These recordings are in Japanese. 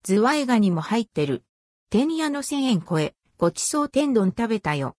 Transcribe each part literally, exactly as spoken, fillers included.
ズワイガニも入ってる。天屋のせんえん超え、ごちそう天丼食べたよ。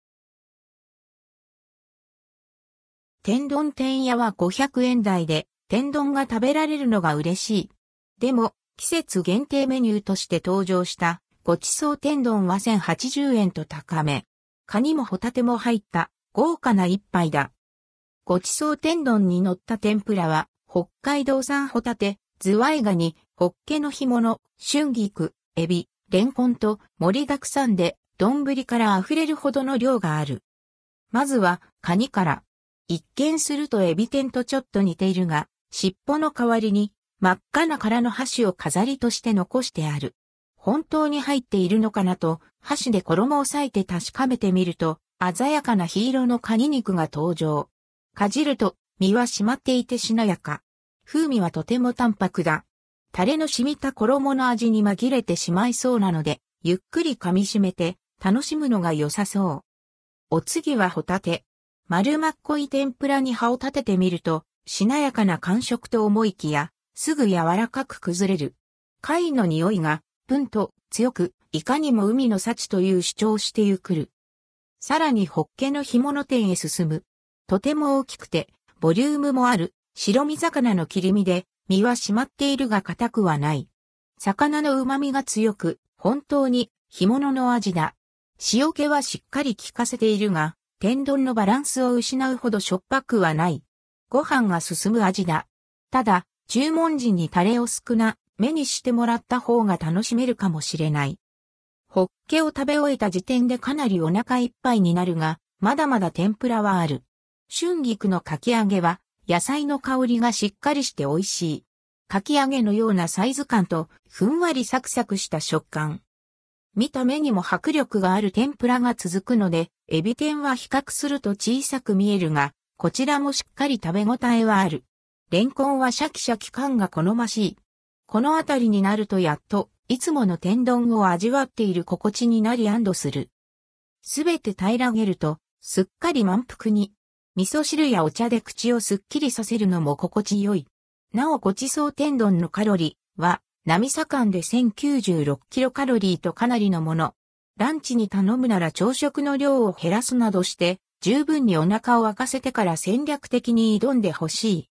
天丼天屋はごひゃくえん台で、天丼が食べられるのが嬉しい。でも、季節限定メニューとして登場した、ごちそう天丼はせんはちじゅうえんと高め。カニもホタテも入った、豪華な一杯だ。ごちそう天丼に乗った天ぷらは、北海道産ホタテ、ズワイガニ、ホッケの干物、春菊、エビ、レンコンと盛りだくさんで、丼から溢れるほどの量がある。まずは、カニから。一見するとエビ天とちょっと似ているが、尻尾の代わりに、真っ赤な殻の箸を飾りとして残してある。本当に入っているのかなと、箸で衣を裂いて確かめてみると、鮮やかな黄色のカニ肉が登場。かじると、身は締まっていてしなやか。風味はとても淡白だ。タレの染みた衣の味に紛れてしまいそうなので、ゆっくり噛み締めて、楽しむのが良さそう。お次はホタテ。丸まっこい天ぷらに刃を立ててみると、しなやかな感触と思いきや、すぐ柔らかく崩れる。貝の匂いが、ぷんと強く、いかにも海の幸という主張してゆくる。さらにホッケの干物店へ進む。とても大きくて、ボリュームもある、白身魚の切り身で、身は締まっているが硬くはない。魚の旨味が強く、本当に干物の味だ。塩気はしっかり効かせているが、天丼のバランスを失うほどしょっぱくはない。ご飯が進む味だ。ただ、注文時にタレを少なめにしてもらった方が楽しめるかもしれない。ホッケを食べ終えた時点でかなりお腹いっぱいになるが、まだまだ天ぷらはある。春菊のかき揚げは、野菜の香りがしっかりして美味しい。かき揚げのようなサイズ感と、ふんわりサクサクした食感。見た目にも迫力がある天ぷらが続くので、エビ天は比較すると小さく見えるが、こちらもしっかり食べ応えはある。レンコンはシャキシャキ感が好ましい。このあたりになるとやっと、いつもの天丼を味わっている心地になり安堵する。すべて平らげると、すっかり満腹に。味噌汁やお茶で口をすっきりさせるのも心地よい。なおごちそう天丼のカロリーは、並盛でせんきゅうじゅうろくキロカロリーとかなりのもの。ランチに頼むなら朝食の量を減らすなどして、十分にお腹を空かせてから戦略的に挑んでほしい。